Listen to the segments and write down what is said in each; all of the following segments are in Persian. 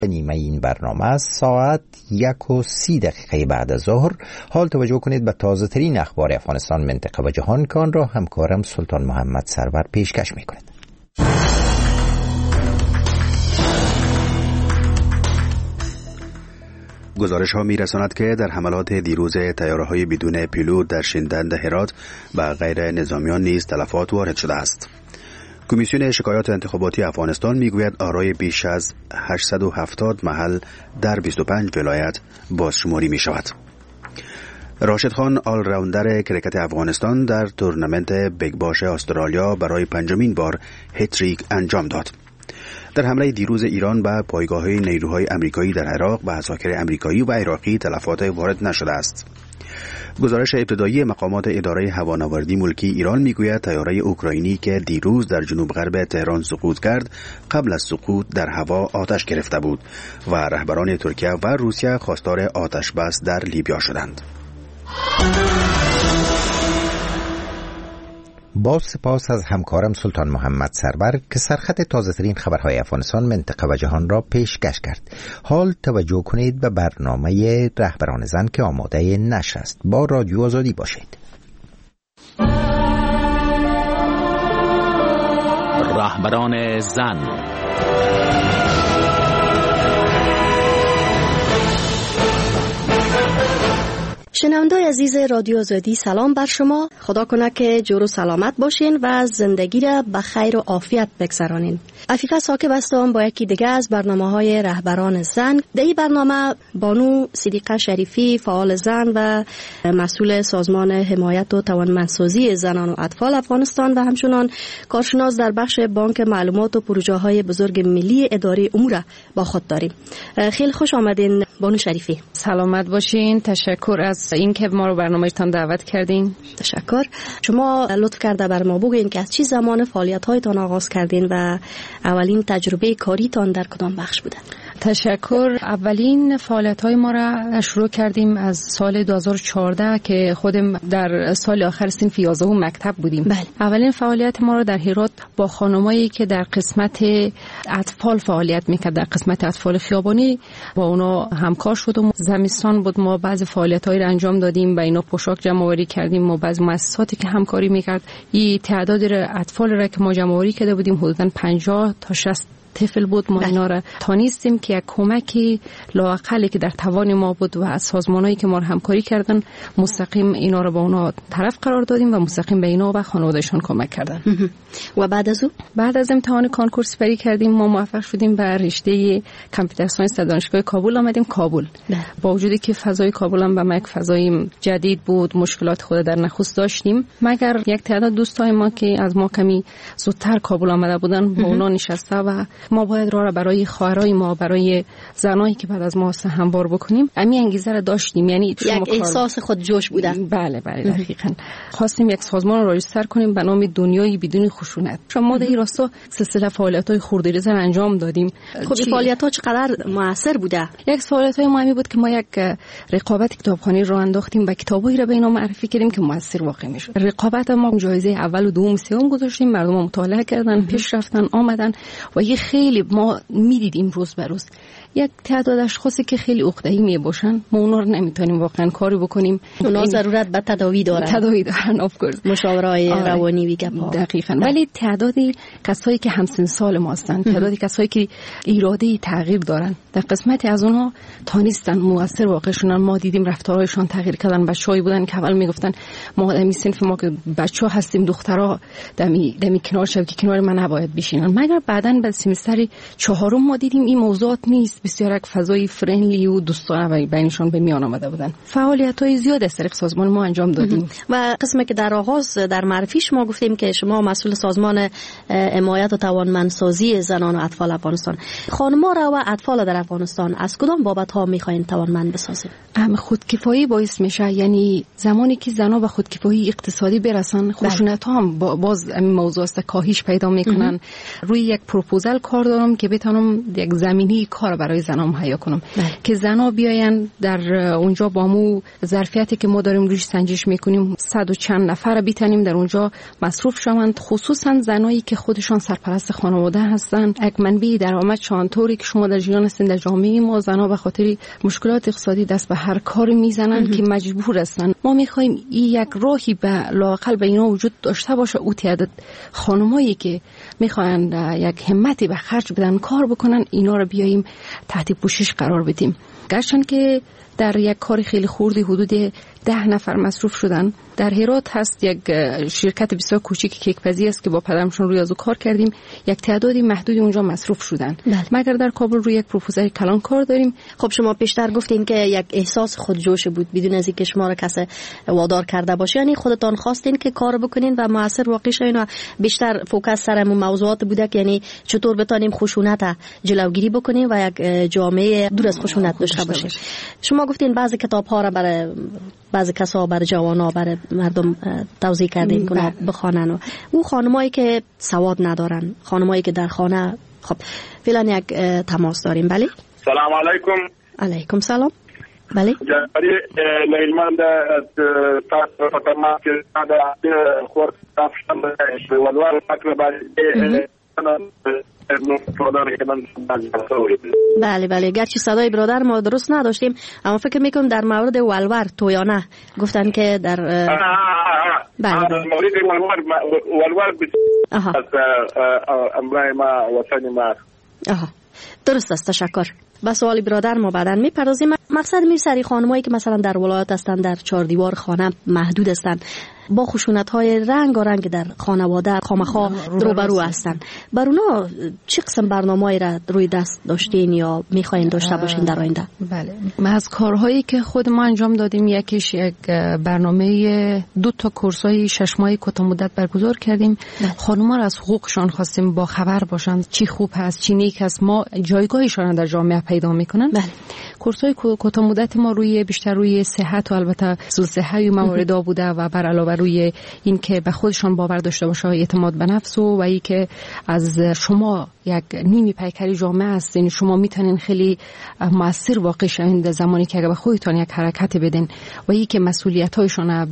نیمه این برنامه ساعت 1:30 بعد از ظهر. حال توجه کنید به تازه ترین اخبار افغانستان، منطقه و جهان که آن را همکارم سلطان محمد سرور پیشکش می کند. گزارش ها می رساند که در حملات دیروز طیاره های بدون پیلوت در شینڈند هرات و غیر نظامیان نیز تلفات وارد شده است. کمیسیون شکایات انتخاباتی افغانستان میگوید آرای بیش از 870 محل در 25 ولایت بازشماری می شود. راشد خان آل راوندر کرکت افغانستان در تورنمنت بیگ باش استرالیا برای 5مین بار هتریک انجام داد. در حمله دیروز ایران به پایگاه‌های نیروهای آمریکایی در عراق به عساکر آمریکایی و عراقی تلفات وارد نشده است. گزارش ابتدایی مقامات اداره هوانوردی ملکی ایران میگوید طیاره اوکراینی که دیروز در جنوب غرب تهران سقوط کرد قبل از سقوط در هوا آتش گرفته بود و رهبران ترکیه و روسیه خواستار آتش بس در لیبیا شدند. با سپاس از همکارم سلطان محمد سرور که سرخط تازه ترین خبرهای افغانستان، منطقه و جهان را پیشکش کرد. حال توجه کنید به برنامه رهبران زن که آماده نشر است. با رادیو آزادی باشید. رهبران زن. شنوندگان عزیز رادیو آزادی، سلام بر شما. خدا کنه که جور و سلامت باشین و زندگی را به خیر و عافیت بگذرانین. عفیفه ساکب هستم با یکی دیگه از برنامه‌های رهبران زن. در این برنامه بانو صدیقه شریفی، فعال زن و مسئول سازمان حمایت و توانمندسازی زنان و اطفال افغانستان و همچنان کارشناس در بخش بانک معلومات و پروژه‌های بزرگ ملی اداره امور با خود داریم. خیلی خوش آمدین بانو شریفی. سلامت باشین. تشکر از اینکه ما رو برنامه‌تان دعوت کردین. تشکر. شما لطف کرده بر ما بگین که از چه زمان فعالیت‌هایتان آغاز کردین و اولین تجربه کاریتان در کدام بخش بوده؟ تشکر. اولین فعالیت‌های ما را شروع کردیم از سال 2014 که خودم در سال آخر صنف 11 مکتب بودیم. بله. اولین فعالیت ما را در هرات با خانمایی که در قسمت اطفال فعالیت میکرد، در قسمت اطفال خیابانی با اونا همکار شدم. زمستان بود، ما بعضی فعالیت‌های را انجام دادیم، با اینا پوشاک جمع‌آوری کردیم. ما بعضی مؤسساتی که همکاری میکرد، این تعداد اطفال را که ما جمع‌آوری کرده بودیم حدوداً 50 تا 60 طفل بود. ما اینا را تانیستیم که یک کمکی لااقلی که در توان ما بود و از سازمانایی که ما را همکاری کردن مستقیم اینا را با اونا طرف قرار دادیم و مستقیم به اینا و خانوادهشون کمک کردن. و بعد از امتحان کنکور سپری کردیم، ما موفق شدیم به رشته کامپیوتر ساینس در دانشگاه کابل آمدیم. کابل با وجودی که فضای کابل هم به ما یک فضای جدید بود، مشکلات خود در نخست داشتیم، مگر یک تعداد دوستای ما که از ما کمی زودتر کابل آمده بودن با اونا نشسته و ما باید راه را برای خواهرای ما، برای زنایی که بعد از ما هموار بکنیم. همین انگیزه را داشتیم، یعنی یک احساس خود جوش بوده. بله دقیقاً. خواستیم یک سازمان را رجیستر کنیم به نام دنیای بدون خشونت. ما در این راستا سلسله فعالیت‌های خردریزی انجام دادیم. خب این فعالیت‌ها چقدر موثر بوده؟ یک فعالیت‌های مهمی بود که ما یک رقابت کتابخوانی را انداختیم و کتابایی را به اینا معرفی کردیم که موثر واقع می‌شد. رقابت ما جایزه اول و دوم سوم گذاشتیم، مردم مطالعه کردن، پیش رفتن، آمدن و یه خیلی ما می‌دیدیم روز به روز یک تعداد اشخاصی که خیلی عقده‌ای میباشن، ما اونا رو نمیتونیم واقعا کاری بکنیم. اونا ضرورت به تداوی دارن اف کورس، مشاوره روانی میگم. دقیقاً. ولی تعدادی کسایی که همسن سال ما هستن، تعدادی کسایی که اراده تغییر دارن، در قسمتی از اونها تانیستن موثر واقع شدن. ما دیدیم رفتارهایشان تغییر کردن. بچه‌ای بودن که اول میگفتن ما در صنف ما که بچه‌ها هستیم، دخترها دمی کنار شو که کنار من نباید بشینن. مگر بعداً بعد سمستر چهارم ما دیدیم این موضوعات نیست، بسیار یک فضای فرندلی و دوستانه بینشون به میان آمده بودن. فعالیت‌های زیاد از طریق سازمان ما انجام دادیم. و قسمی که در آغاز در معرفیش ما گفتیم که شما مسئول سازمان حمایت و توانمندسازی زنان و اطفال افغانستان. خانم‌ها و اطفال در افغانستان از کدام بابت‌ها می‌خواین توانمند بسازید؟ خودکفایی باعث میشه، یعنی زمانی که زن‌ها به خودکفایی اقتصادی برسن، خشونت‌ها هم باز این موضوع است کاهش پیدا میکنن. روی یک پروپوزال کار دارم که بتونم یک زمینی کار برای زنان مهیا کنم که زنا بیاین در اونجا با مو ظرفیتی که ما داریم روش سنجش میکنیم 100 و چند نفر بیتونیم در اونجا مصروف شوند، خصوصا زنایی که خودشان سرپرست خانواده هستن. یک منبع درآمدشان طوری که شما در جریان هستین در جامعه ما زنا به خاطر مشکلات اقتصادی دست به هر کاری میزنن که مجبور هستن. ما میخوایم این یک راهی به لااقل به اینا وجود داشته باشه، او تعداد خانمایی که میخوان یک همتی به خرج بدن کار بکنن اینا رو بیاییم تحت پوشش قرار بدیم. گرچند که در یک کار خیلی خوردی حدود 10 نفر مصروف شدن. در هرات هست یک شرکت بسیار کوچیک کیک‌پزی است که با پدرمشون روی ازو کار کردیم، یک تعدادی محدودی اونجا مصروف شدن. مگر در کابل روی یک پروپوزال کلان کار داریم. خب شما پیشتر گفتین که یک احساس خودجوش بود بدون از اینکه شما را کسی وادار کرده باشه، یعنی خودتان خواستین که کار بکنین و موثر واقع شوین و بیشتر فوکس سر موضوعات بوده که یعنی چطور بتونیم خشونت جلوگیری بکنیم و یک جامعه دور از خشونت داشته باشیم. شما گفتین بعضی کتاب‌ها را برای بعضی کسا برای جوانا برای مردم توضیح کردین که بخوانن و او خانمایی که سواد ندارن، خانمایی که در خانه. خب فعلا یک تماس داریم. بله سلام علیکم. علیکم سلام. بله جنبری لیلمان از تاس فتما که در خورد تافشن والوار تقریبا بله گرچه صدای برادر ما درست نداشتیم اما فکر میکنم در مورد ولور تویانه گفتن که در بله مورد ولور از امرای ما وطن ما. درست است، تشکر. به سوال برادر ما بعداً میپردازیم. مقصد میرسری خانمایی که مثلا در ولایت هستن در 4 دیوار خانه محدود هستن با خشونت‌های رنگ در خانواده خامخا روبرو هستن، بر اونا چه قسم برنامه‌ای را روی دست داشتین یا می‌خواین داشته باشین در آینده؟ بله، ما از کارهایی که خود ما انجام دادیم یکیش یک برنامه 2 تا کورس‌های 6 ماهه کوتاه مدت برگزار کردیم. خانم‌ها را از حقوقشان خواستیم با خبر باشند چی خوب هست چی نیک هست، ما جایگاهشان در جامعه پیدا می‌کنن. بله. کورس‌های کوتاه مدت ما بیشتر روی صحت و البته صحت موارد بوده و بر علاوه روی این که به خودشان باور داشته باشه، اعتماد به نفس و این که از شما یک نیمی پیکری جامعه هستین، شما میتونین خیلی مؤثر واقع شوین در زمانی که اگه به خودتان یک حرکت بدین و این که مسئولیت‌هایشون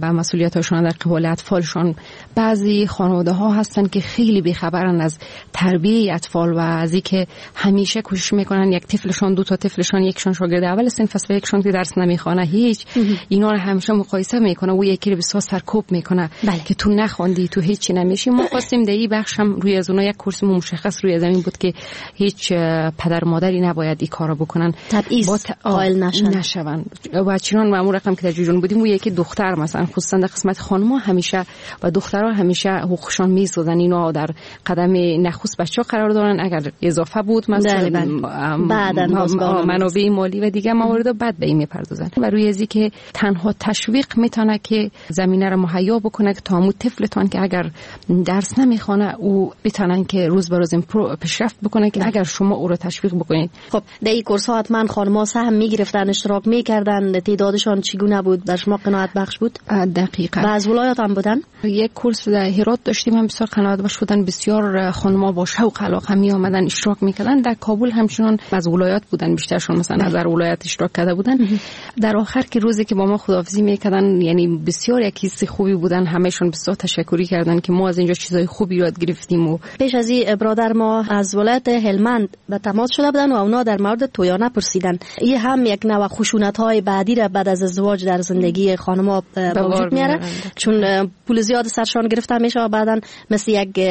در قبال اطفالشان. بعضی خانواده ها هستن که خیلی بی‌خبرن از تربیت اطفال و از این که همیشه کوشش میکنن یک طفلشان 2 تا طفلشان یکشون شاگرد اول صنف است و یکشون که درس نمیخونه هیچ اینا رو همیشه مقایسه میکنه و یکی رو بسیار سرکوب میکنه که تو نخوندی تو هیچی نمیشی. ما خواستیم در این بخش هم روی از اونها یک کورس مشخص روی زمین بود که هیچ پدر مادری نباید این کارو بکنن، تبعیض قائل نشون. و چنان معمول رقم که در جریان بودیم و یکی دختر مثلا خصوصا در قسمت خانم‌ها همیشه و دخترها همیشه حقوقشون میسازن، اینا در قدم نخست بچه‌ها قرار دارن. اگر اضافه بود مثلا بعداً منابع مالی و دیگه موارد بعد به این میپردازن و روی ازی که تنها تشویق میتونه که زمینه رو مهیا بکنه که تامو طفلتان که اگر درس نمیخونه او بتونن که روز به روز پیشرفت بکنه که اگر شما او رو تشویق بکنید. خب در این کورس ها حتما خانم‌ها سهم میگرفتن، اشتراک میکردن، تعدادشان چگونه بود؟ در شما قناعت بخش بود؟ دقیقاً. بعض ولایات هم بودن. یک کورس در هرات داشتیم هم بسیار قناعت بخش بودن، بسیار خانم‌ها با شوق علاقه می اومدن اشتراک میکردن. در کابل همچنان از ولایات بودن، بیشترشون مثلا از ولایت اشتراک کرده بودن. در آخر که روزی که با ما خداحافظی میکردن یعنی بسیار یک حس خوبی بودن، همه‌شون بسیار تشکری کردن که ما از اینجا چیزای خوبی یاد گرفتیم. و پیش از این برادر ما از ولایت هلمند به تماس شده بودن و اونا در مورد تویانه پرسیدن. این هم یک نوع خشونت‌های بعدی را بعد از ازدواج در زندگی خانم‌ها به وجود میاره، چون پول زیاد سرشان گرفته میشه و بعداً مثل یک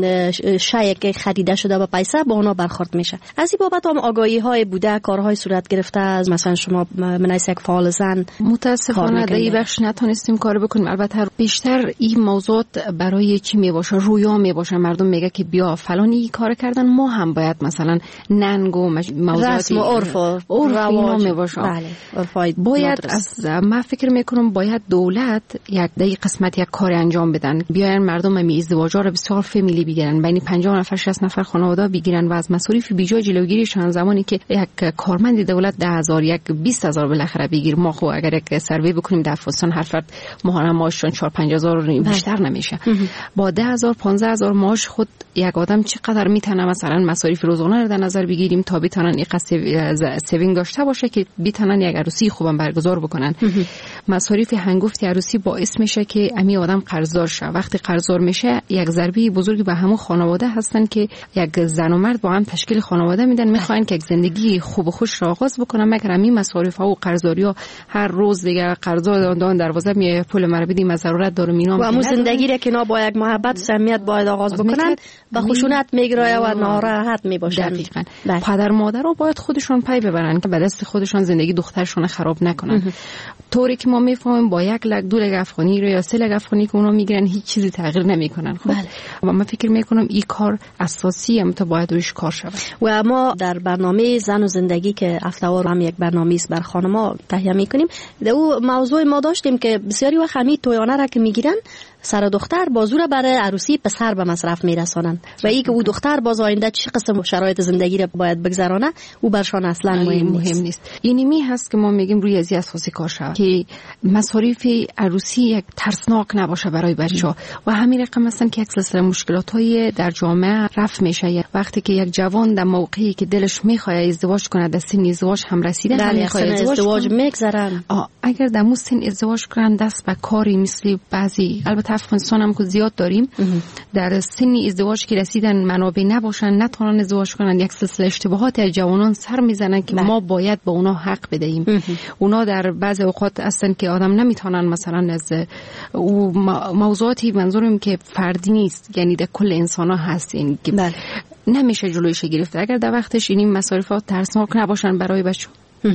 شی که خریده شده با پیسه با اونا برخورد میشه. از این بابت هم آگاهی‌های بوده، کارهای صورت گرفته از مثلا شما منیس یک فعال زن. متاسفانه در این بخش نتونستیم کار بکنیم. البته بیشتر این موضوع برای چی میباشه؟ رویا میباشه. مردم میگه که بیا فلانی کار کردن، ما هم باید مثلا ننگ و موضوعات رسم و عرف اینا میباشه. بله. باید از ما فکر میکنم باید دولت یک دقیقه قسمت یک کار انجام بدن، بیاین مردم هم ازدواجا رو بسیار فامیلی بگیرن، بین 50 نفر 60 نفر خانواده بگیرن و از مصارف بیجا جلوگیریشان. زمانی که یک کارمند دولت 10,000 یک 20,000 بالاخره بگیر، ما خو اگر یک سروی بکنیم در افغانستان هر فرد ماهانه معاششون 4-5 هزار بیشتر نمیشه. با 10,000 15,000 معاش خود یک آدم چقدر میتونه مثلا مصارف روزانه رو در نظر بگیریم تا بتونن اینقدر سیوینگ داشته باشه که بتونن یک عروسی خوبم برگزار بکنن. مصارف هنگفت عروسی باعث میشه که امی آدم قرضدار شه. وقتی قرضدار میشه یک ضربه بزرگی به همون خانواده هستن که یک زن و مرد با هم تشکیل خانواده میدن، میخواین که یک زندگی خوب و خوش را آغاز بکنن، مگر همین مصارف ها و قرضداری ها هر روز دیگه قرضدار دادن دروازه میای پول مرا بدی ما ضرورت دارم اینا. و همون زندگی را که نا با یک محبت و صمیمیت باید آغاز بکنن با خشونت میگرایه و ناراحت میباشن. دقیقاً. پدر مادرها باید خودشون پی ببرن که به دست خودشون زندگی دخترشون خراب نکنن. طوری که ما میفهمیم با 1 لک 2 لک افغانی رو یا 3 لک افغانی که اونا میگیرن هیچ چیزی تغییر نمیکنن. خب و من فکر میکنم این کار اساسی هم تو باید روش کار شود. و ما در برنامه زن و زندگی که هفته‌وار هم یک برنامه است بر خانم‌ها تهیه میکنیم، در اون موضوع ما داشتیم که بسیاری وقت همین تویانه را که میگیرن سر دختر بازو را برای عروسی پسر به مصرف میرسانن و ای که او دختر باز آینده چه قسم شرایط زندگی را باید بگذرانه او برشان اصلا مهم نیست. اینمی هست که ما میگیم روی ازی اساسی کار شود که مصارف عروسی یک ترسناک نباشه برای بچه‌ها و همین رقم هستن که یک سلسله مشکلات‌های در جامعه رفع میشه. وقتی که یک جوان در موقعی که دلش میخواد ازدواج کنه، در سن ازدواج هم رسیده، در میخواد ازدواج میگذرن، اگر در مو سن ازدواج کنن دست به کاری مثل بعضی البته افغانستان هم که زیاد داریم در سن ازدواج که رسیدن منابع نباشن نتونن ازدواج کنن، یک سلسله اشتباهات از جوانان سر میزنن که ما باید به اونا حق بدهیم. اونا در بعض اوقات هستن که آدم نمیتونن مثلا از موضوعاتی منظورم که فردی نیست، یعنی در کل انسان ها هست، یعنی که نمیشه جلویش گرفت اگر در وقتش این مصارفات ترسناک نباشن برای بچه.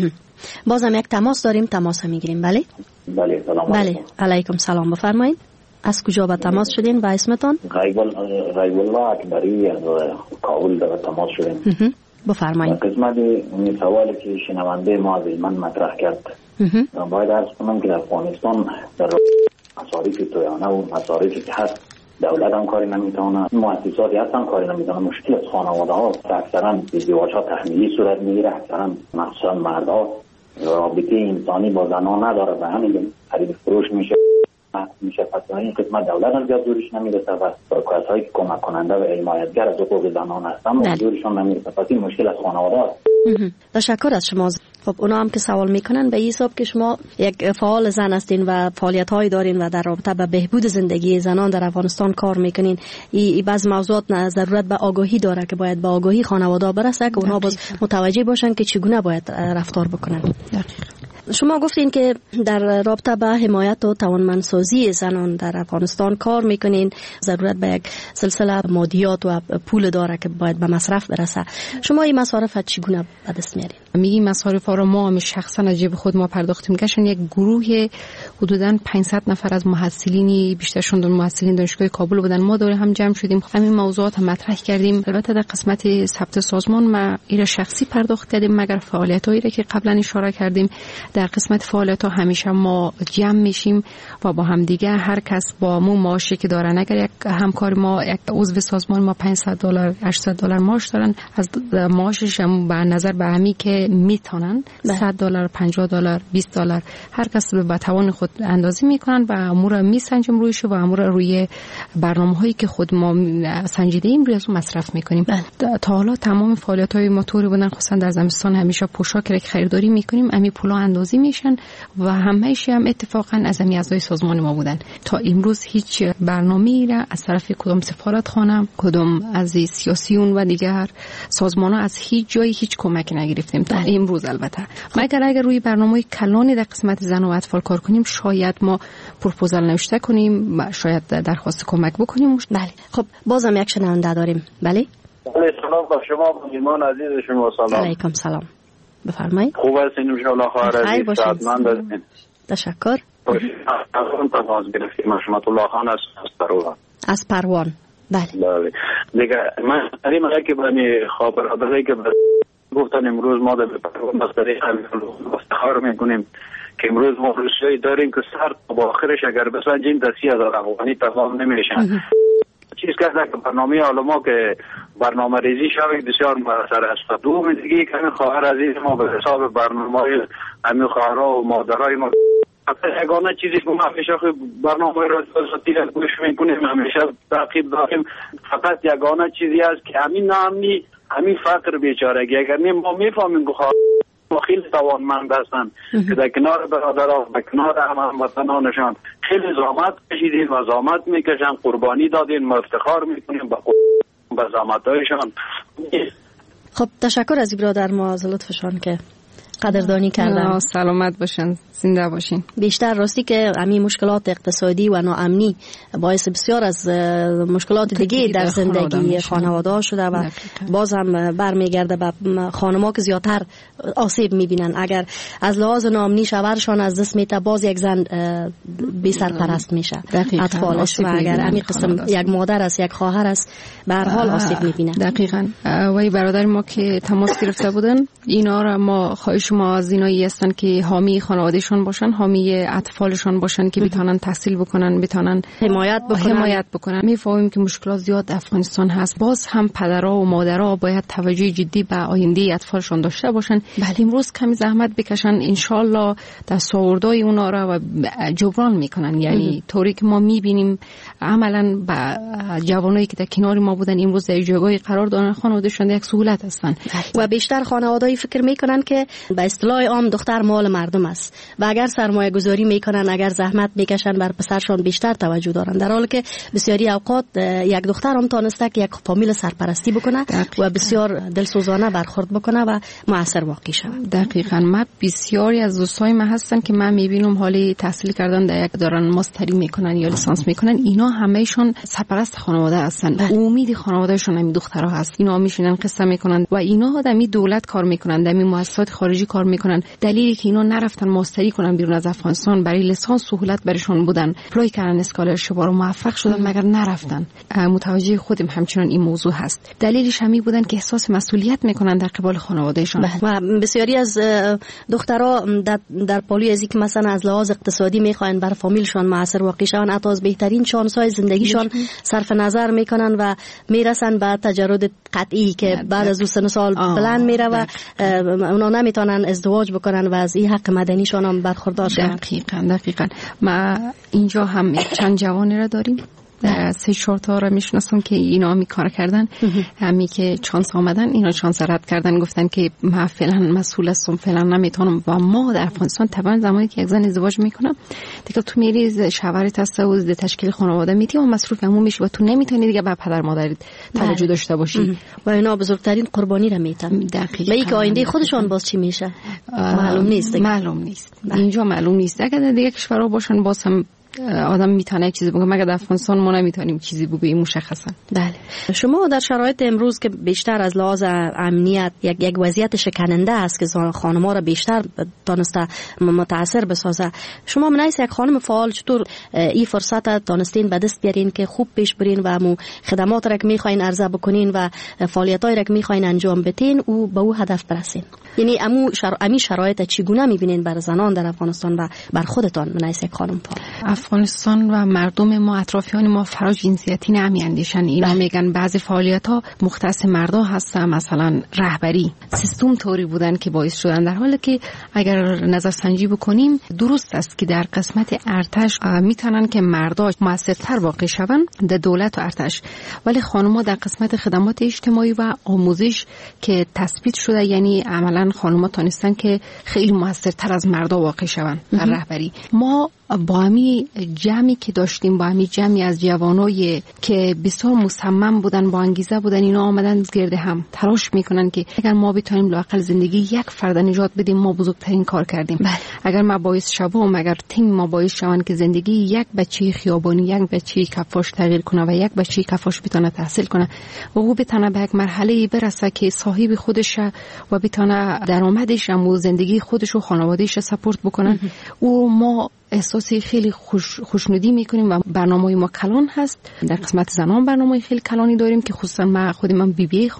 بازم یک تماس داریم، تماس میگیریم. بله سلام. بله علیکم سلام، بفرمایید. از کجا به تماس شدین و اسمتون؟ غیب الله اکبری از کابل در تماس شدیم. بفرمایید. قسمت این سوالی که شنونده ما از من مطرح کرد باید عرض کنم که در افغانستان در مصارف تویانه و مصارفی که هست دولت هم کاری نمیتونه، مؤسساتی هستن کاری نمیتونه. مشکل از خانواده ها اکثرا ازدواج ها تحمیلی صورت میگیره، اکثرا مخصوصا مردها رابطه انسانی با زنان نداره، به همین خرید فروش میشه پس این قسمت دولت هم زیاد زورش نمیرسه و کسایی که کمک کننده و حمایتگر از حقوق زنان هستن زورشون نمیرسه، پس این مشکل از خانواده است. تشکر از شما. خب اونا هم که سوال میکنن به این حساب که شما یک فعال زن هستین و فعالیت‌هایی دارین و در رابطه با بهبود زندگی زنان در افغانستان کار میکنین، این بعض موضوعات ضرورت به آگاهی داره که باید به آگاهی خانواده برسه که اونها باز متوجه باشن که چگونه باید رفتار بکنن. شما گفتین که در رابطه با حمایت و توانمندسازی زنان در افغانستان کار میکنین، ضرورت به یک سلسله مادیات و پول داره که باید به مصرف برسه. شما این مصارف چگونه به دست میارین؟ میگی مصارف ها رو ما هم شخصا از جیب خود ما پرداختیم. گشن یک گروه حدوداً 500 نفر از محصلینی، بیشترشون محصلین دانشگاه کابل بودن، ما دور هم جمع شدیم همین موضوعات هم مطرح کردیم. البته در قسمت ثبت سازمان ما این شخصی پرداخت کردیم، مگر فعالیتایی را که قبلا اشاره کردیم. در قسمت فعالیت‌ها همیشه ما جمع میشیم و با هم دیگه هر کس با مو معاشی که دارن، اگر یک همکار ما یک عضو سازمان ما $500 $800 معاش دارن، از معاشش هم به نظر به همی که میتونن $100 $50 $20 هر کس به توان خود اندازی میکنن و امور میسنجیم رویش و امور روی برنامه‌هایی که خود ما سنجیده ایم روی از مصرف میکنیم. تا حالا تمام فعالیت‌های ما طوری بودن، خصوصا در زمستان همیشه پوشاک را خریداری میکنیم، امی پولا اندازی میشن و همه‌اش هم اتفاقا از اعضای سازمان ما بودن. تا امروز هیچ برنامه‌ای را از طرف کدام سفارتخانه، کدام از سیاسیون و دیگر سازمان‌ها از هیچ جایی هیچ کمک نگرفتیم تا امروز. البته مگر اگر روی برنامه کلانی در قسمت زن و اطفال کار کنیم، شاید ما پروپوزال نوشته کنیم، شاید درخواست کمک بکنیم. بله. خب بازم یک شنونده داریم. بله. سلام با شما ایمان عزیز شما. سلام. علیکم سلام. بفرمایید. خوب هستین ان شاء الله؟ خیر عزیز. سلامت باشین. تشکر. تماس گرفتیم. رحمت الله خان از پروان. از پروان. بله. دیگه من این موقع که بنی خبراداری که گفتن امروز ما در پروان مستری افتخار میکنیم که امروز ما روسیایی داریم که سر تا آخرش اگر بسنجیم در 30,000 افغانی تمام نمیشن. چیز که برنامه علما که برنامه ریزی شوید بسیار مؤثر است. دوم دیگه که همین خواهر عزیز ما به حساب برنامه همین خواهرها و مادرای ما یگانه چیزی که ما همیشه برنامه را گوش میکنیم، همیشه تعقیب داریم، فقط یگانه چیزی است که همین ناامنی، همین فقر بیچارگی. اگر ما میفهمیم که ما خیلی توانمند هستند که در کنار برادران و کنار هموطنانشان خیلی زحمت کشیدیم و زحمت میکشن، قربانی دادیم، ما افتخار میکنیم به زحمت‌هایشان. خب تشکر از برادر ما از لطفشان که قدردانی کردن. سلامت باشن، زنده باشین. بیشتر راستی که همین مشکلات اقتصادی و ناامنی باعث بسیار از مشکلات دیگه در زندگی خانواده شده و باز هم برمیگرده به خانم‌ها که زیادتر آسیب میبینن. اگر از لحاظ ناامنی شوهرشان از دست میته، باز یک زن بی سرپرست میشه، اطفالش، و اگر همین قسم یک مادر است، یک خواهر است، به هر حال آسیب میبینه. دقیقاً. و برادر ما که تماس گرفته بودن، اینا را ما خواهش ما از اینایی هستن که حامی خانوادهشون باشن، حامی اطفالشون باشن که بتونن تحصیل بکنن، بتونن حمایت بکنن. میفهمیم که مشکلات زیاد افغانستان هست، باز هم پدرها و مادرها باید توجه جدی به آینده اطفالشون داشته باشن. ولی امروز کمی زحمت بکشن، انشالله دستاوردهای اونا را جبران میکنن. یعنی طوری که ما میبینیم عملا با جوانایی که در کنار ما بودن امروز در جایگاه قرار دارن، خانوادهشون یک سهولت هستن. و بیشتر خانواده‌ای فکر میکنن که به اصطلاح عام دختر مال مردم است و اگر سرمایه گذاری میکنن، اگر زحمت میکشن، بر پسرشان بیشتر توجه دارن، در حالی که بسیاری اوقات یک دختر هم تانسته که یک فامیل سرپرستی بکنه و بسیار دلسوزانه برخورد بکنه و موثر واقع شود. دقیقاً. ما بسیاری از دوستای ما هستن که من میبینم حالی تحصیل کردن در یک دارن ماستری میکنن یا لیسانس میکنن، اینا همهشون سرپرست خانواده هستن. امید خانوادهشون همین دخترها هست. اینا میشینن قصه میکنن و اینا در دولت کار میکنن، در مؤسسات خارجی کار میکنن. دلیلی که اینا نرفتن ماستری کنن بیرون از افغانستان، برای لیسانس سهولت برشون بودن، اپلای کردن اسکالرشیپ رو موفق شدن، مگر نرفتن. متوجه خودم همچنان این موضوع هست. دلیلش همین بودن که احساس مسئولیت میکنن در قبال خانوادهشان. و بسیاری از دخترها در پالوی از اینکه مثلا از لحاظ اقتصادی میخواین بر فامیلشان موثر واقع شون، حتی از بهترین شانس‌های زندگیشان صرف نظر میکنن و میرسن به تجرد قطعی که بعد از 2 سال بلند میره و اونا نمیتونن ازدواج بکنن و از این حق مدنیشان هم برخوردار شدن. دقیقاً. ما اینجا هم چند جوانی را داریم، 3-4 تا را میشناسم که اینا می کار کردن، همی که چانس آمدن، اینا چانس رد کردن، گفتن که ما فعلا مسئول هستم، فعلا نمیتونم. و ما در افغانستان طبعا زمانی که یک زن ازدواج میکنه دیگه تو میری شوهرت هست و د تشکیل خانواده میتی و مصروف عمومی میشی و تو نمیتونی دیگه به پدر مادرت توجه داشته باشی و اینا بزرگترین قربانی را میتن. دقیقاً. به که آینده خودشون باز چی میشه معلوم نیست. اینجا معلوم نیست. اگر دیگه کشورها باشن باز هم آدم میتونه چیزی بگه، مگر در افغانستان ما نمیتونیم چیزی بگیم مشخصا. بله. شما در شرایط امروز که بیشتر از لحاظ امنیت یک وضعیت شکننده است که خانم‌ها را بیشتر دانسته متاثر بسازه، شما منایس یک خانم فعال چطور این فرصت دانستین به دست بیارین که خوب پیش برین و مو خدمات را که میخواین عرضه بکنین و فعالیت‌هایی را که میخواین انجام بدین و به او هدف برسین؟ یعنی امی شرایط چگونه میبینین بر زنان در افغانستان و بر خودتان منایس یک خانم فعال؟ افغانستان و مردم ما، اطرافیان ما فرا جنسیتی نمی‌اندیشن. اینا میگن بعضی فعالیت‌ها مختص مردا هست، مثلا رهبری سیستم طوری بودن که باعث شدن، در حالی که اگر نظرسنجی بکنیم درست است که در قسمت ارتش میتونن که مردا موثرتر واقع شون در دولت و ارتش، ولی خانم‌ها در قسمت خدمات اجتماعی و آموزش که تثبیت شده، یعنی عملاً خانم‌ها تونستن که خیلی موثرتر از مردا واقع شون در رهبری. ما با همی جمعی که داشتیم، با همی جمعی از جوانای که بسیار مصمم بودن، با انگیزه بودن، اینا آمدن گرد هم تلاش میکنن که اگر ما بتونیم لااقل زندگی یک فرد نجات بدیم ما بزرگترین کار کردیم. اگر ما باعث شوم، اگر تیم ما باعث شون که زندگی یک بچه خیابانی، یک بچه کفاش تغییر کنه و یک بچه کفاش بتونه تحصیل کنه و او بتونه به یک مرحله برسه که صاحب خودش و بتونه درآمدش و زندگی خودش و خانواده‌اش سپورت بکنه، او ما احساسی خیلی خوشنودی میکنیم و برنامه ما کلان هست. در قسمت زنان برنامه خیلی کلانی داریم که خصوصا من خودم بی بی خواندیم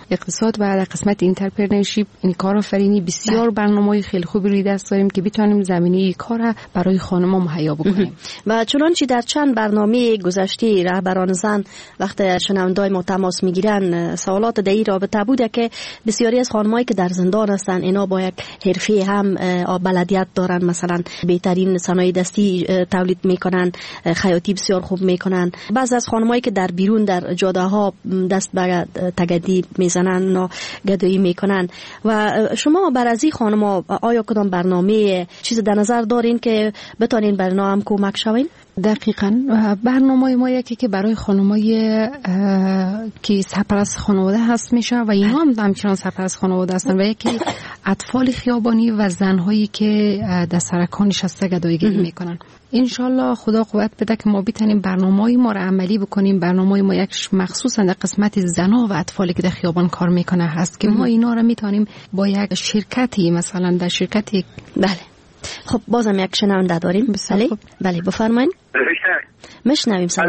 اقتصاد و در قسمت انترپرنورشیپ این کارآفرینی بسیار برنامه‌های خیلی خوبی روی دست داریم که بتونیم زمینه کار برای خانم‌ها مهیا بکنیم. و چنانچه در چند برنامه گذشته رهبران زن وقت شنوندای ما تماس میگیرن سوالات در این رابطه بوده که بسیاری از خانمایی که در زندان هستن اینا با یک حرفه هم بلدیت دارن، مثلا بهترین صنایع دستی تولید میکنن، خیاطی بسیار خوب میکنن. بعضی از خانمایی که در بیرون در جاده ها دست به تگدی میزنن و گدایی میکنن. و شما بر از این خانما آیا کدام برنامه چیز در نظر دارین که بتونین بر اینا هم کمک شوین؟ دقیقاً برنامه ما یکی که برای خانمای که سرپرست خانواده هست میشه و اینا هم همچنان سرپرست خانواده هستن و یکی اطفال خیابانی و زنهایی که در سرکان نشسته گداییگری میکنن. انشالله خدا قوت بده که ما بتونیم برنامه‌های ما را عملی بکنیم. برنامه‌های ما یک مخصوصا در قسمت زنها و اطفالی که در خیابان کار میکنه هست که ما اینا را میتونیم با یک شرکتی، مثلا در شرکتی. بله خب بازم یک شنونده داریم. بله بفرمایید. مشنویم. سلام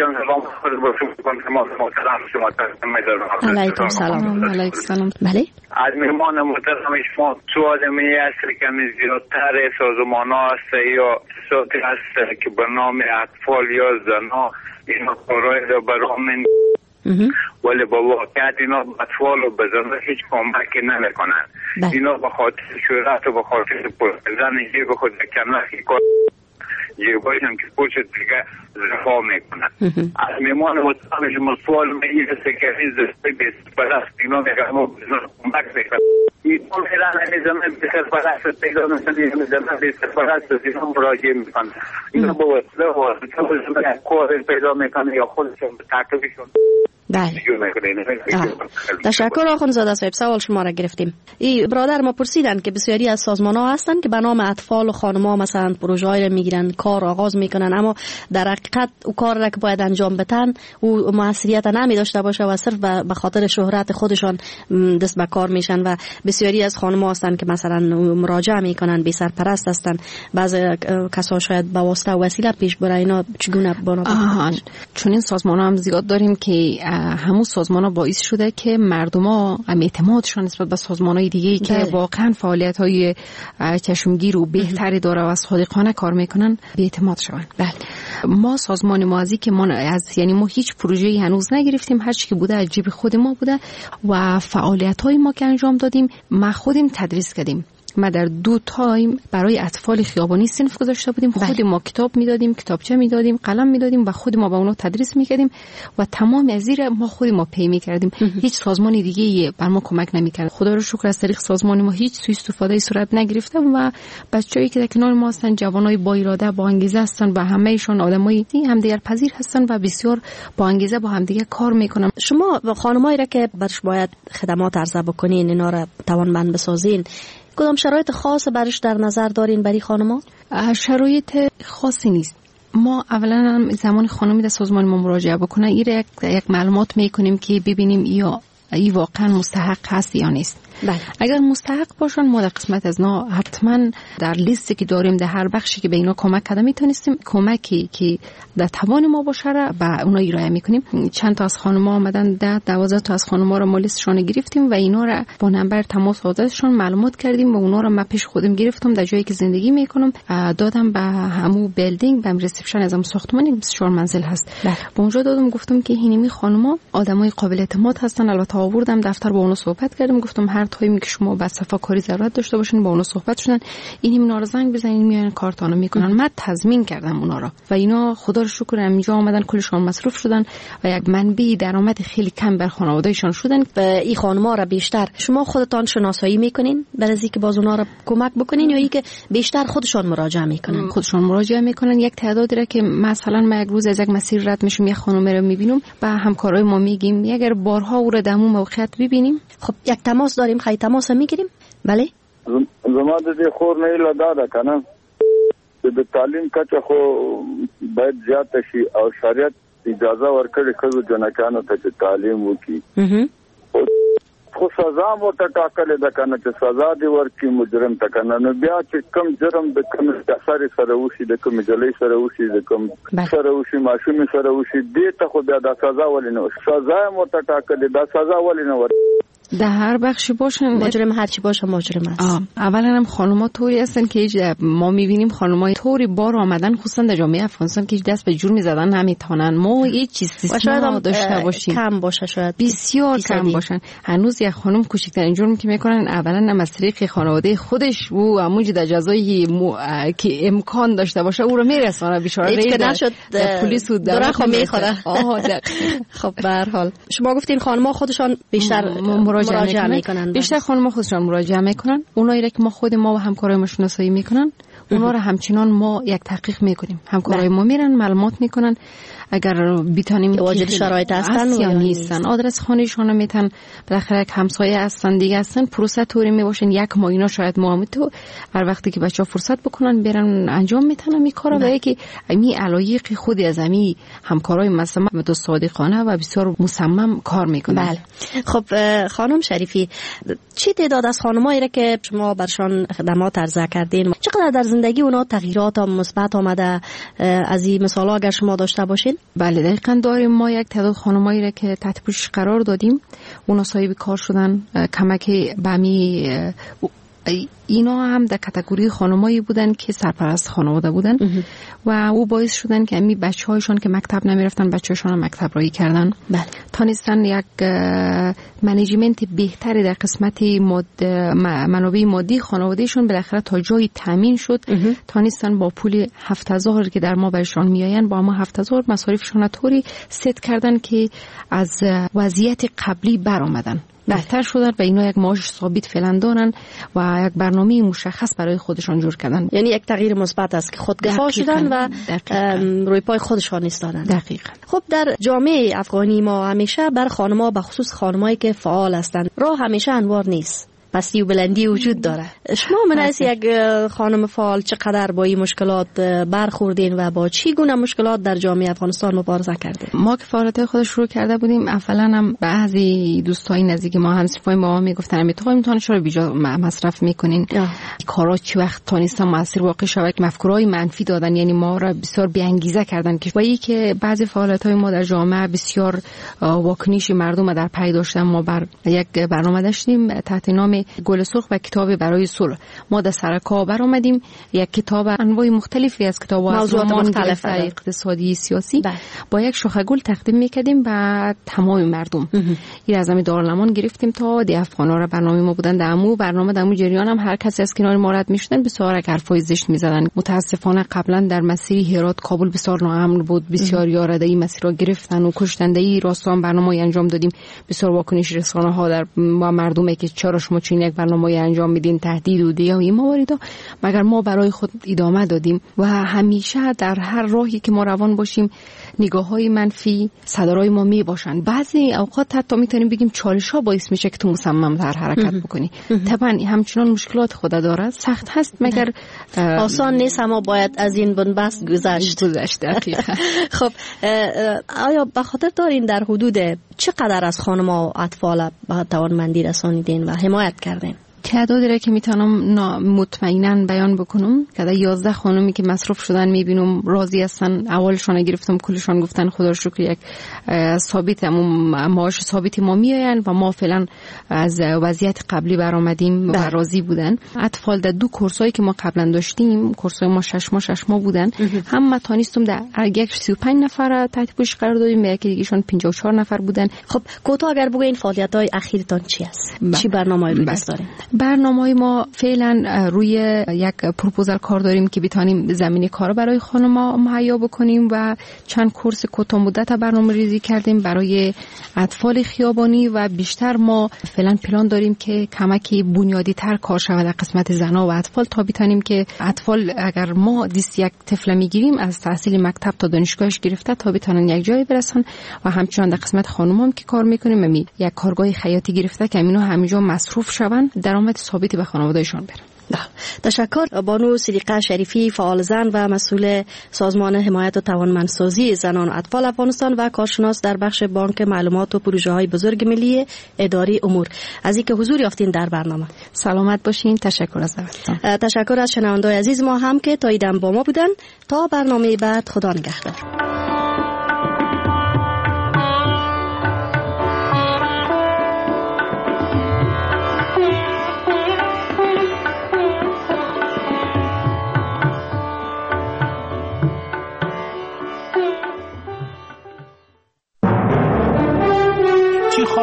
علیکم. سلام. علیکم سلام. بله از مهمان محترم شما سوال می است که کمی زیادتر سازمان ها است یا صوتی هست که به نام اطفال یا زنها اینا کارهای را برامن ولی با واقعیت اینا اطفال و بزرگ هیچ کمکی نمیکنن. اینا به خاطر شهرت و به خاطر زنی به خود کمکی کار جیبایشم که پوچت دیگه زفا میکنن. از میمان مطمئن شما سوال میرسه که این زسته بیست پرست اینا میگه ما کمک میکنن. اینا میرن همیزمه بیست پرست پیدا میکنن، همیزمه بیست پرست اینا مراجعه میکنن. اینا با وصله و وصله کار پیدا میکنن یا خودشون به تکلیفشون. بله تشکر آخوندزاده صاحب، سوال شما را گرفتیم. این برادر ما پرسیدن که بسیاری از سازمان ها هستن که به نام اطفال و خانم ها مثلا پروژه های را میگیرن، کار آغاز میکنن، اما در حقیقت او کار را که باید انجام بدن او موثریت نمی داشته باشه و صرف به خاطر شهرت خودشان دست به کار میشن. و بسیاری از خانم ها هستن که مثلا مراجعه میکنن، بی سرپرست هستن، بعضی کسا شاید به واسطه و وسیله پیش بره. اینا چگونه چون این سازمان ها هم زیاد داریم که همون سازمان ها باعث شده که مردم ها اعتمادشون نسبت به سازمان های دیگه که واقعا فعالیت های چشمگیر و بهتری داره و از صادقانه کار میکنن به اعتماد شون. بله ما سازمان مازی که ما یعنی ما هیچ پروژه‌ای هنوز نگرفتیم، هر چی که بوده از جیب خود ما بوده و فعالیت های ما که انجام دادیم ما خودیم تدریس کردیم. ما در 2 تایم برای اطفال خیابانی صنف گذاشته بودیم، خود ما کتاب میدادیم، کتابچه میدادیم، قلم میدادیم و خود ما به اونا تدریس میکردیم و تمام از زیر ما خود ما پی میکردیم. هیچ سازمان دیگه بر ما کمک نمیکرد. خدا رو شکر از طریق سازمان ما هیچ سوء استفاده صورت نگرفته و بچه‌ای که در کنار ما هستن جوانای با اراده با انگیزه هستن و همه‌شون آدمای همدیگر پذیر هستن و بسیار با انگیزه با همدیگه کار میکنن. شما خانمایی را که برش باید خدمات عرضه بکنین، اینا را توانمند بسازین، کدام شرایط خاص برش در نظر دارین برای خانم‌ها؟ شرایط خاصی نیست. ما اولا زمان خانمی در سازمان ما مراجعه بکنه یک معلومات میکنیم که ببینیم یا ای واقعا مستحق هست یا نیست. بله. اگر مستحق باشن ما در قسمت از نا حتما در لیستی که داریم در هر بخشی که به اینا کمک کرده میتونستیم کمکی که در توان ما باشه را به اونا ارائه میکنیم. چند تا از خانم‌ها آمدن 10-12 تا از خانم‌ها را ما لیستشون گرفتیم و اینا را با نمبر تماس آدرسشون معلومات کردیم و اونا را ما پیش خودم گرفتم در جایی که زندگی میکنم دادم به همو بیلدینگ به ریسپشن از هم ساختمانی 24 منزل هست. با اونجا دادم گفتم که اینمی خانم‌ها آدمای قابل اعتماد هستن. البته آوردم دفتر با اونا صحبت کردم، گفتم هر تایمی که شما با صفاکاری ضرورت داشته باشین با اونا صحبت شدن، این اینا رو زنگ بزنین میان کارتانو میکنن. من تضمین کردم اونا رو و اینا خدا رو شکر اینجا اومدن کلشون مصروف شدن و یک منبع درآمد خیلی کم بر خانواده‌شان شدن. به این خانم‌ها را بیشتر شما خودتان شناسایی میکنین برای اینکه باز اونا رو کمک بکنین یا اینکه بیشتر خودشان مراجعه میکنن؟ خودشان مراجعه میکنن. یک تعدادی را که مثلا ما یک روز از یک مسیر رد میشیم یک خانم رو میبینیم با همکارای ما میگیم اگر بارها او را در اون موقعیت ببینیم خب یک تماس داریم، خیلی تماس میگیریم. بله زما د دې خور نه لدا ده کنه د تعلیم کچه خو باید زیات شي او شریعت اجازه ورکړي خو جنکانو ته تعلیم وکړي خو سزا مو ته ټاکلې ده کنه چې سزا دی ورکړي مجرم ته کنه نو بیا چې کم جرم د کم اثر سره وشي د کم جلې سره وشي د کم سره وشي ماشوم سره وشي دې ته خو بیا د سزا ولې نه سزا مو ته ټاکلې ده سزا ولې نه ورکړي در هر بخشی باشن، مجرم هر چی باشه مجرم است. اولا هم خانم‌ها طوری هستن که ما می‌بینیم خانم‌های طوری بار آمدن، خصوصا در جامعه افغانستان که دست به جرم زدن نمیتونن. ما هیچ چیز سیستم داشته باشیم، کم باشه، شاید بسیار کم باشن. هنوز یک خانم کوچکترین جرمی که میکنن اولا هم از طریق خانواده خودش و همونجا در جزایی که امکان داشته باشه او رو میرسونه بیچاره، هیچ که نشد پلیس و درخو میخوره. خب به هر حال شما گفتین خانم‌ها خودشان بیشتر مراجعه میکنن. بیشتر خانم‌ها خودشان مراجعه میکنن. اونایی را که ما خود ما و همکارای ما شناسایی میکنن، اونا رو همچنان ما یک تحقیق میکنیم. همکارای ما میرن معلومات میکنن اگر بتونیم واجد شرایط هستن یا نیستن، آدرس خانه‌شون میتن، بالاخره یک همسایه هستن دیگه هستن، پروسه طوری میباشن یک ماه اینا شاید ما هم تو هر وقتی که بچه‌ها فرصت بکنن برن انجام میتونن این کارا. و یکی امی علایق خودی از امی همکارای مثلا تو صادقانه و بسیار مصمم کار میکنن. بله. خب خانم شریفی، چی تعداد از خانمایی را که شما برشان خدمات عرضه کردین، چقدر در زندگی اونا تغییرات مثبت آمده؟ از این مثالا اگر شما داشته باشین. بله دقیقاً داریم. ما یک تعداد خانمایی را که تحت پوشش قرار دادیم، اونا صاحب کار شدن، کمک به اینا هم در کاتگوری خانمایی بودن که سرپرست خانواده بودن و او باعث شدن که امی بچه‌هایشان که مکتب نمیرفتن بچه‌هایشان هم مکتب رایی کردن. بله. تانستن یک منیجمنت بهتری در قسمت منابع مادی خانوادهشون بالاخره تا جایی تامین شد. تانستن با پول 7000 که در ما برشان میآیند با ما 7000 مصارفشون طوری ست کردن که از وضعیت قبلی برآمدن، بهتر شدن و اینا یک معاش ثابت فعلا دارن و یک برنامه مشخص برای خودشان جور کردن. یعنی یک تغییر مثبت است که خودکفا شدن و روی پای خودشان ایستادن. دقیقاً. خب در جامعه افغانی ما همیشه بر خانم‌ها، به خصوص خانمایی که فعال هستند، راه همیشه انوار نیست، پستی و بلندی وجود داره. شما من از یک خانم فعال چقدر با این مشکلات برخوردین و با چی گونه مشکلات در جامعه افغانستان مبارزه کردین؟ ما که فعالیت خود شروع کرده بودیم، اولا هم بعضی دوستای نزدیک ما همسفای ما میگفتن میتونن چرا بیجا مصرف میکنین، کارا چی وقت تونستن موثر واقع شود، مفکورای منفی دادن، یعنی ما را بسیار بی انگیزه کردن که ولی که بعضی فعالیت‌های ما در جامعه بسیار واکنش مردم در پی داشتن. ما بر یک برنامه داشتیم تحت نام گل سرخ و کتاب برای صلح. ما در سرکا برآمدیم یک کتاب انواع مختلفی از کتاب‌ها، موضوعات مختلف اقتصادی، سیاسی با یک شاخه گل تقدیم می‌کردیم به تمام مردم. این از همین دارالمان گرفتیم تا دی افغانا را برنامه ما بودن دمو برنامه دمو جریان هم هر کسی از کنار ما رد می‌شدن بسیار حرفای زشت می‌زدن. متاسفانه قبلا در مسیر هرات کابل بسیار ناامن بود، بسیار یارده این مسیر را گرفتن و کشتن. دی راستان برنامه انجام دادیم، بسیار واکنش رسانه‌ها در با مردمی که چرا شما چین یک برنامه انجام میدین، تهدید و دیگه این مواردا، مگر ما برای خود ادامه دادیم و همیشه در هر راهی که ما روان باشیم نگاه‌های منفی صدرای ما می باشن. بعضی اوقات حتی میتونیم بگیم چالش‌ها باعث میشه که تو مصمم در حرکت بکنی. طبعا همچنان مشکلات خود داره، سخت هست مگر آسان نیست، اما باید از این بنبست گذشت. خب آیا به خاطر دارین در حدود چقدر از خانم‌ها و اطفال به توانمندی رسانیدین و حمایت کردین؟ تعدادی را که میتونم مطمئنا بیان بکنم که 11 خانمی که مصروف شدن میبینم راضی هستن. اولشون گرفتم کلشون گفتن خدا رو شکر یک ثابت معاش ثابتی ما میآیند و ما فعلا از وضعیت قبلی برآمدیم و راضی بودن. اطفال در 2 کورسایی که ما قبلا داشتیم، کورسای ما 6 ماه بودن، هم ما تونستم در یک 35 نفر تحت پوشش قرار دادیم، یکی دیگهشون 54 نفر بودن. خب کوتاه اگر بگین فعالیت‌های اخیرتان چی است؟ چی برنامه‌ای روی دست دارین؟ برنامه‌های ما فعلا روی یک پروپوزال کار داریم که بتونیم زمینه کار برای خانم‌ها مهیا بکنیم و چند کورس کوتاه مدت برنامه‌ریزی کردیم برای اطفال خیابانی و بیشتر ما فعلا پلان داریم که کمکی بنیادی تر کار شود در قسمت زن‌ها و اطفال تا بتونیم که اطفال اگر ما دیست یک طفل میگیریم از تحصیل مکتب تا دانشگاهش گرفته تا بتونن یک جایی برسن و همچنان در قسمت خانم‌ها که کار می‌کنیم یک کارگاه خیاطی گرفته که اینا همینجا مصروف شون، درآمد ثابتی به خانواده‌شان بره. تشکر. بانو صدیقه شریفی، فعال زن و مسئول سازمان حمایت و توانمندسازی زنان و اطفال افغانستان و کارشناس در بخش بانک معلومات و پروژه‌های بزرگ ملی اداری امور، از اینکه حضور یافتین در برنامه. سلامت باشین. تشکر از دعوتتان. تشکر از شنوندگان عزیز ما هم که تا ایدم با ما بودن. تا برنامه بعد، خدا نگهدار.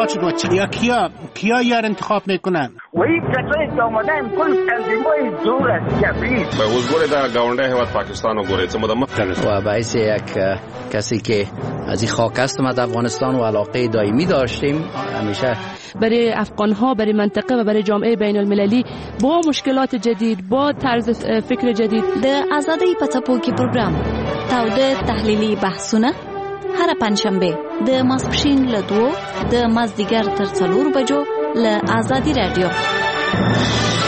انتخابات شد و کیا یار انتخاب میکنن و این کسایی که آمدن کل تنظیمای دور از جبری به وزگوری در گاونده هیواد پاکستان و گوری و باعث یک کسی که از این خاک است ما در افغانستان و علاقه دائمی داشتیم همیشه برای افغان‌ها، برای منطقه و برای جامعه بین المللی با مشکلات جدید، با طرز فکر جدید. د آزادۍ په څپو کې پروګرام تاوده تحلیلي بحثونه هر پنځشنبه د ماسپښین له 2 د مازدیګر تر 4 بجو له آزادي رادیو.